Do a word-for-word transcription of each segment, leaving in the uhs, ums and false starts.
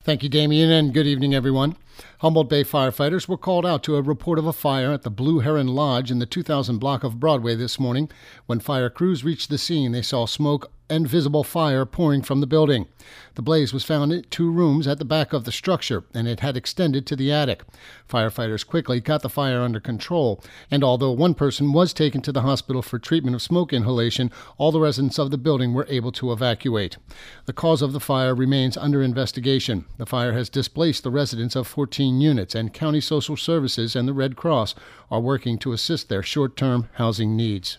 Thank you, Damien, and good evening, everyone. Humboldt Bay firefighters were called out to a report of a fire at the Blue Heron Lodge in the two thousand block of Broadway this morning. When fire crews reached the scene, they saw smoke and visible fire pouring from the building. The blaze was found in two rooms at the back of the structure, and it had extended to the attic. Firefighters quickly got the fire under control, and although one person was taken to the hospital for treatment of smoke inhalation, all the residents of the building were able to evacuate. The cause of the fire remains under investigation. The fire has displaced the residents of fourteen units, and County Social Services and the Red Cross are working to assist their short-term housing needs.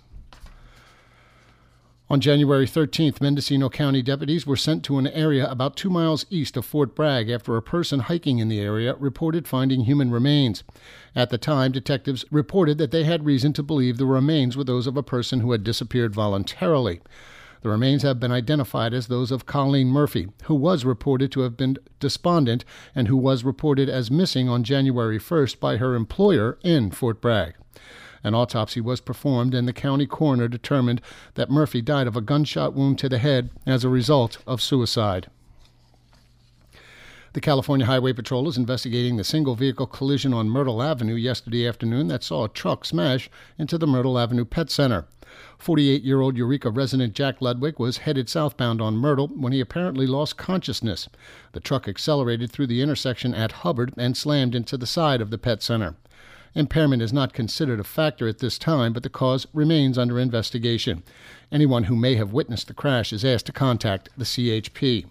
On January thirteenth, Mendocino County deputies were sent to an area about two miles east of Fort Bragg after a person hiking in the area reported finding human remains. At the time, detectives reported that they had reason to believe the remains were those of a person who had disappeared voluntarily. The remains have been identified as those of Colleen Murphy, who was reported to have been despondent and who was reported as missing on January first by her employer in Fort Bragg. An autopsy was performed, and the county coroner determined that Murphy died of a gunshot wound to the head as a result of suicide. The California Highway Patrol is investigating the single-vehicle collision on Myrtle Avenue yesterday afternoon that saw a truck smash into the Myrtle Avenue Pet Center. forty-eight-year-old Eureka resident Jack Ludwig was headed southbound on Myrtle when he apparently lost consciousness. The truck accelerated through the intersection at Hubbard and slammed into the side of the Pet Center. Impairment is not considered a factor at this time, but the cause remains under investigation. Anyone who may have witnessed the crash is asked to contact the C H P.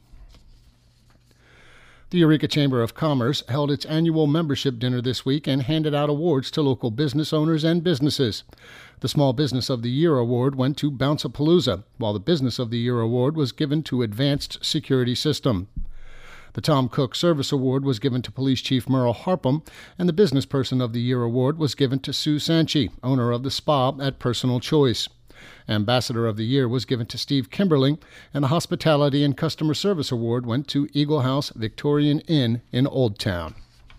The Eureka Chamber of Commerce held its annual membership dinner this week and handed out awards to local business owners and businesses. The Small Business of the Year award went to Bounce-A-Palooza, while the Business of the Year award was given to Advanced Security System. The Tom Cook Service Award was given to Police Chief Merle Harpham, and the Business Person of the Year award was given to Sue Sanchi, owner of the spa at Personal Choice. Ambassador of the Year was given to Steve Kimberling, and the Hospitality and Customer Service Award went to Eagle House Victorian Inn in Old Town.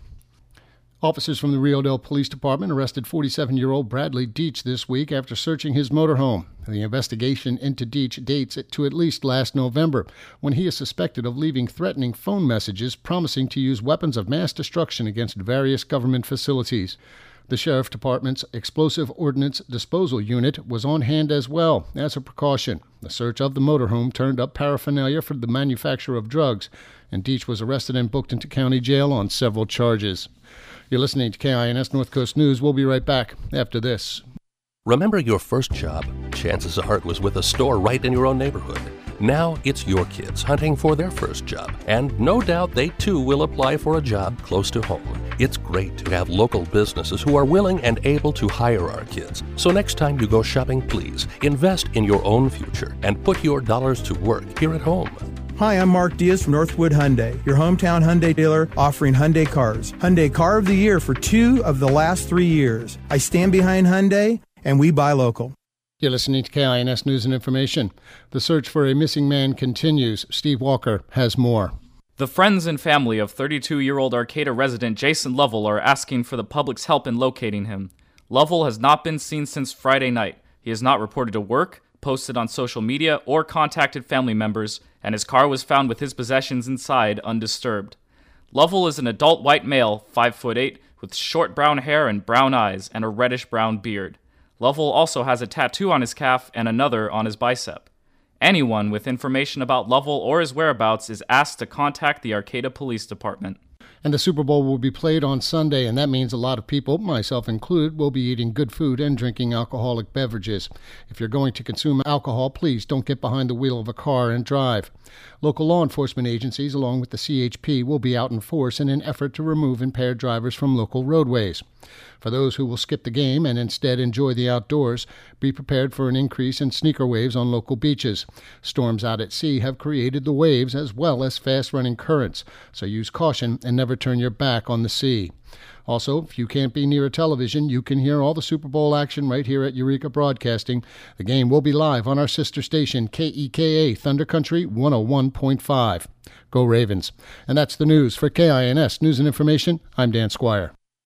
Officers from the Rio Dell Police Department arrested forty-seven-year-old Bradley Deach this week after searching his motorhome. The investigation into Deach dates to at least last November, when he is suspected of leaving threatening phone messages promising to use weapons of mass destruction against various government facilities. The Sheriff Department's Explosive Ordnance Disposal Unit was on hand as well, as a precaution. The search of the motorhome turned up paraphernalia for the manufacture of drugs, and Deach was arrested and booked into county jail on several charges. You're listening to K I N S North Coast News. We'll be right back after this. Remember your first job? Chances are it was with a store right in your own neighborhood. Now it's your kids hunting for their first job, and no doubt they too will apply for a job close to home. It's great to have local businesses who are willing and able to hire our kids. So next time you go shopping, please invest in your own future and put your dollars to work here at home. Hi, I'm Mark Diaz from Northwood Hyundai, your hometown Hyundai dealer offering Hyundai cars. Hyundai Car of the Year for two of the last three years. I stand behind Hyundai, and we buy local. You're listening to K I N S News and Information. The search for a missing man continues. Steve Walker has more. The friends and family of thirty-two-year-old Arcata resident Jason Lovell are asking for the public's help in locating him. Lovell has not been seen since Friday night. He has not reported to work, posted on social media, or contacted family members, and his car was found with his possessions inside undisturbed. Lovell is an adult white male, five foot eight, with short brown hair and brown eyes and a reddish-brown beard. Lovell also has a tattoo on his calf and another on his bicep. Anyone with information about Lovell or his whereabouts is asked to contact the Arcata Police Department. And the Super Bowl will be played on Sunday, and that means a lot of people, myself included, will be eating good food and drinking alcoholic beverages. If you're going to consume alcohol, please don't get behind the wheel of a car and drive. Local law enforcement agencies, along with the C H P, will be out in force in an effort to remove impaired drivers from local roadways. For those who will skip the game and instead enjoy the outdoors, be prepared for an increase in sneaker waves on local beaches. Storms out at sea have created the waves as well as fast-running currents, so use caution and never turn your back on the sea. Also, if you can't be near a television, you can hear all the Super Bowl action right here at Eureka Broadcasting. The game will be live on our sister station, K E K A Thunder Country one oh one point five. Go Ravens. And that's the news for K I N S News and Information. I'm Dan Squire.